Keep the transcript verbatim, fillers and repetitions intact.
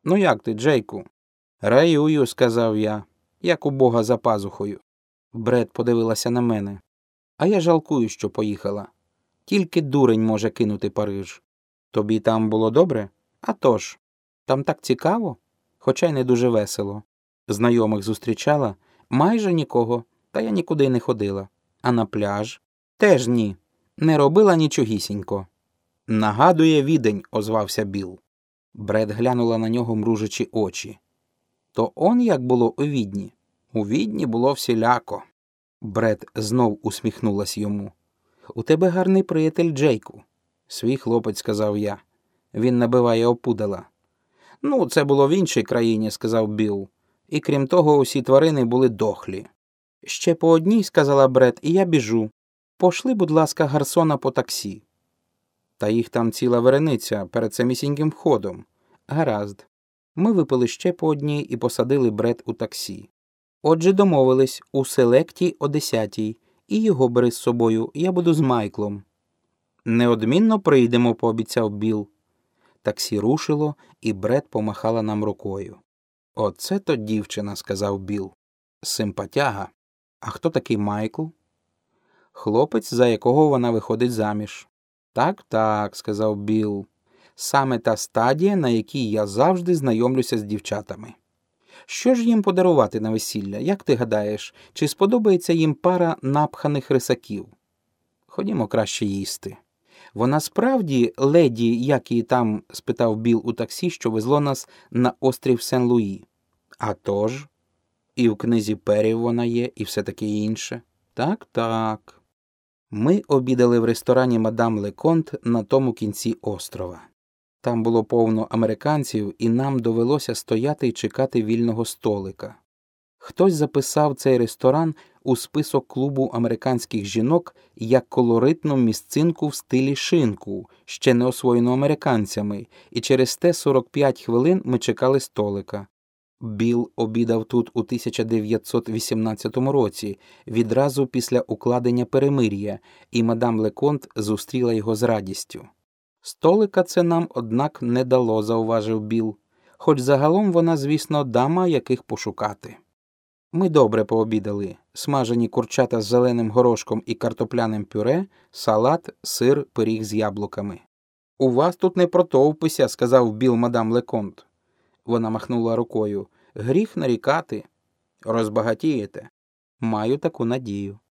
Ну як ти, Джейку? Раюю, сказав я, як у Бога за пазухою. Бред подивилася на мене. А я жалкую, що поїхала. Тільки дурень може кинути Париж. Тобі там було добре? А тож. Там так цікаво, хоча й не дуже весело. Знайомих зустрічала? Майже нікого, та я нікуди й не ходила. А на пляж? Теж ні. Не робила нічогісінько. Нагадує Відень, озвався Біл. Бред глянула на нього, мружачи очі. То он як було у Відні? У Відні було всіляко. Бред знов усміхнулась йому. У тебе гарний приятель Джейку. Свій хлопець, сказав я. Він набиває опудала. Ну, це було в іншій країні, сказав Біл. І крім того, усі тварини були дохлі. Ще по одній, сказала Бред, і я біжу. Пошли, будь ласка, гарсона по таксі. Та їх там ціла верениця перед самісіньким входом. Гаразд. Ми випили ще по одній і посадили Бред у таксі. Отже, домовились у селекті о десятій. І його бери з собою, я буду з Майклом. Неодмінно прийдемо, пообіцяв Біл. Таксі рушило, і Бред помахала нам рукою. Оце то дівчина, сказав Біл. Симпатяга. А хто такий Майкл? Хлопець, за якого вона виходить заміж. Так, так, сказав Біл. Саме та стадія, на якій я завжди знайомлюся з дівчатами. Що ж їм подарувати на весілля? Як ти гадаєш, чи сподобається їм пара напханих рисаків? Ходімо краще їсти. Вона справді леді, як її там, спитав Біл у таксі, що везло нас на острів Сен-Луї. А тож? І в книзі Перів вона є, і все таке інше. Так, так. Ми обідали в ресторані «Мадам Леконт» на тому кінці острова. Там було повно американців, і нам довелося стояти і чекати вільного столика. Хтось записав цей ресторан у список клубу американських жінок як колоритну місцинку в стилі шинку, ще не освоєну американцями, і через те сорок п'ять хвилин ми чекали столика. Біл обідав тут у тисяча дев'ятсот вісімнадцятому році, відразу після укладення перемир'я, і мадам Леконт зустріла його з радістю. Столика це нам, однак, не дало, зауважив Біл, хоч загалом вона, звісно, дама, яких пошукати. Ми добре пообідали. Смажені курчата з зеленим горошком і картопляним пюре, салат, сир, пиріг з яблуками. «У вас тут не протовпися», – сказав Біл мадам Леконт. Вона махнула рукою. «Гріх нарікати. Розбагатієте». «Маю таку надію».